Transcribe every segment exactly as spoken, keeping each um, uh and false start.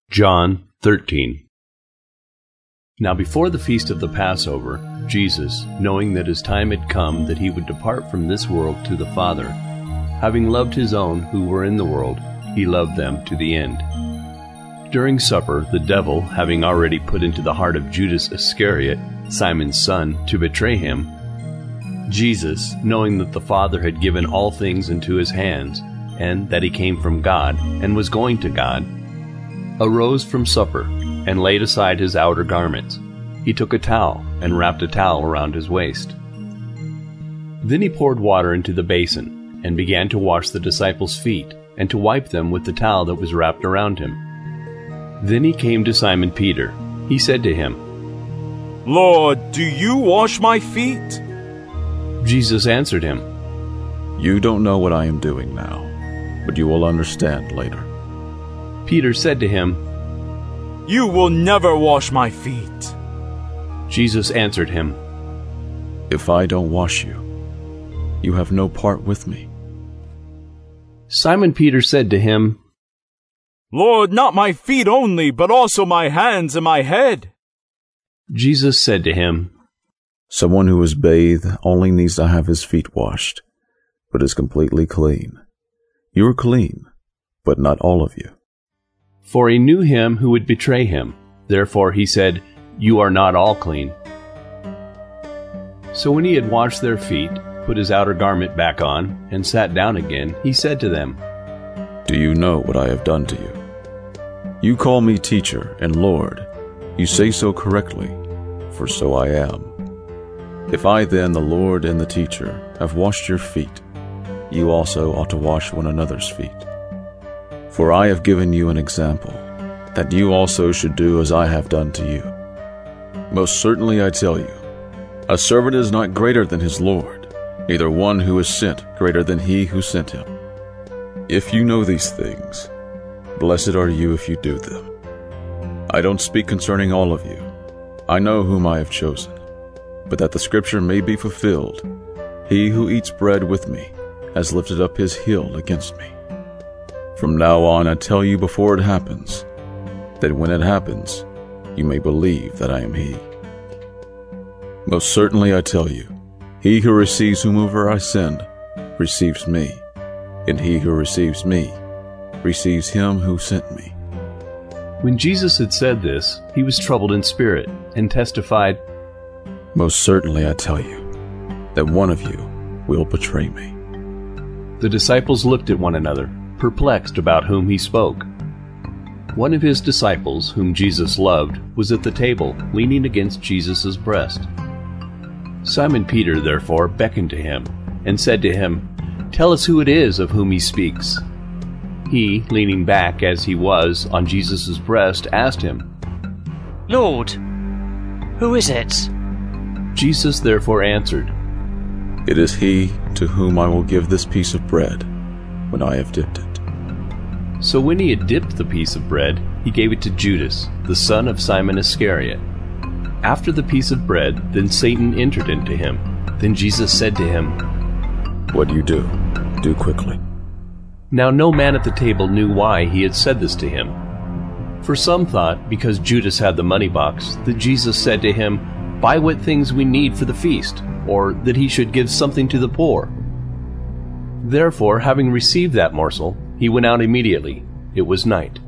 John thirteen. Now before the feast of the Passover, Jesus, knowing that his time had come that he would depart from this world to the Father, having loved his own who were in the world, he loved them to the end. During supper, the devil, having already put into the heart of Judas Iscariot, Simon's son, to betray him, Jesus, knowing that the Father had given all things into his hands, and that he came from God, and was going to God, arose from supper, and laid aside his outer garments. He took a towel, and wrapped a towel around his waist. Then he poured water into the basin, and began to wash the disciples' feet, and to wipe them with the towel that was wrapped around him. Then he came to Simon Peter. He said to him, "Lord, do you wash my feet?" Jesus answered him, "You don't know what I am doing now, but you will understand later." Peter said to him, "You will never wash my feet." Jesus answered him, "If I don't wash you, you have no part with me." Simon Peter said to him, "Lord, not my feet only, but also my hands and my head." Jesus said to him, "Someone who is bathed only needs to have his feet washed, but is completely clean. You are clean, but not all of you." For he knew him who would betray him. Therefore he said, "You are not all clean." So when he had washed their feet, put his outer garment back on, and sat down again, he said to them, "Do you know what I have done to you? You call me teacher and Lord. You say so correctly, for so I am. If I then, the Lord and the teacher, have washed your feet, you also ought to wash one another's feet. For I have given you an example, that you also should do as I have done to you. Most certainly I tell you, a servant is not greater than his Lord, neither one who is sent greater than he who sent him. If you know these things, blessed are you if you do them. I don't speak concerning all of you. I know whom I have chosen, but that the scripture may be fulfilled, he who eats bread with me has lifted up his heel against me. From now on I tell you before it happens, that when it happens, you may believe that I am he. Most certainly I tell you, he who receives whomever I send receives me, and he who receives me receives him who sent me." When Jesus had said this, he was troubled in spirit, and testified, "Most certainly I tell you, that one of you will betray me." The disciples looked at one another, perplexed about whom he spoke. One of his disciples, whom Jesus loved, was at the table, leaning against Jesus' breast. Simon Peter therefore beckoned to him, and said to him, "Tell us who it is of whom he speaks." He, leaning back as he was on Jesus' breast, asked him, "Lord, who is it?" Jesus therefore answered, "It is he to whom I will give this piece of bread when I have dipped it." So when he had dipped the piece of bread, he gave it to Judas, the son of Simon Iscariot. After the piece of bread, then Satan entered into him. Then Jesus said to him, "What you do, do quickly." Now no man at the table knew why he had said this to him. For some thought, because Judas had the money box, that Jesus said to him, "Buy what things we need for the feast," or that he should give something to the poor. Therefore, having received that morsel, he went out immediately. It was night.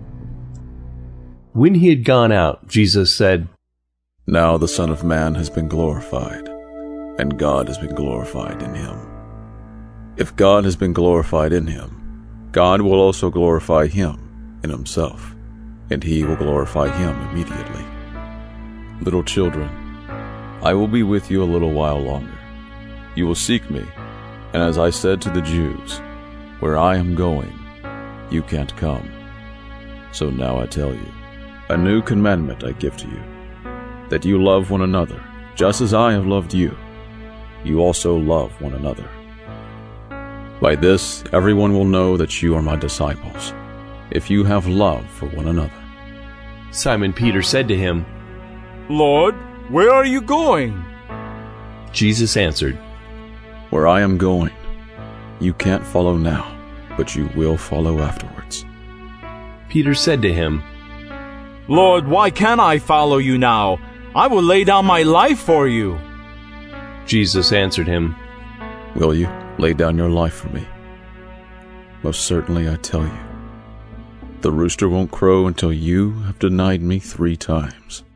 When he had gone out, Jesus said, "Now the Son of Man has been glorified, and God has been glorified in him. If God has been glorified in him, God will also glorify him in himself, and he will glorify him immediately. Little children, I will be with you a little while longer. You will seek me, and as I said to the Jews, where I am going, you can't come. So now I tell you, a new commandment I give to you, that you love one another, just as I have loved you. You also love one another. By this everyone will know that you are my disciples, if you have love for one another." Simon Peter said to him, "Lord, where are you going?" Jesus answered, "Where I am going, you can't follow now, but you will follow afterwards." Peter said to him, Lord, why can't I follow you now? I will lay down my life for you. Jesus answered him, Will you lay down your life for me? Most certainly I tell you, the rooster won't crow until you have denied me three times.